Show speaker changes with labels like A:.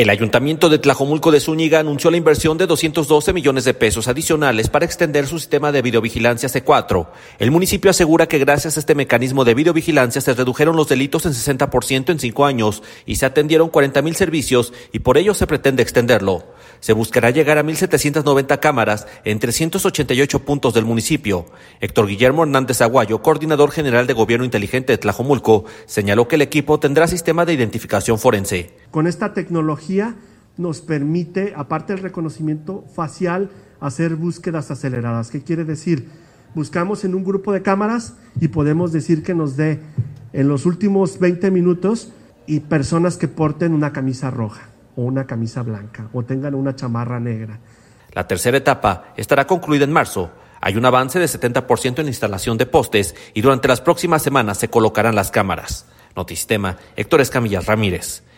A: El Ayuntamiento de Tlajomulco de Zúñiga anunció la inversión de 212 millones de pesos adicionales para extender su sistema de videovigilancia C4. El municipio asegura que gracias a este mecanismo de videovigilancia se redujeron los delitos en 60% en 5 años y se atendieron 40,000 servicios y por ello se pretende extenderlo. Se buscará llegar a 1,790 cámaras en 388 puntos del municipio. Héctor Guillermo Hernández Aguayo, coordinador general de Gobierno Inteligente de Tlajomulco, señaló que el equipo tendrá sistema de identificación forense.
B: Con esta tecnología nos permite, aparte del reconocimiento facial, hacer búsquedas aceleradas. ¿Qué quiere decir? Buscamos en un grupo de cámaras y podemos decir que nos dé en los últimos 20 minutos y personas que porten una camisa roja o una camisa blanca o tengan una chamarra negra.
A: La tercera etapa estará concluida en marzo. Hay un avance de 70% en la instalación de postes y durante las próximas semanas se colocarán las cámaras. Notisistema, Héctor Escamillas Ramírez.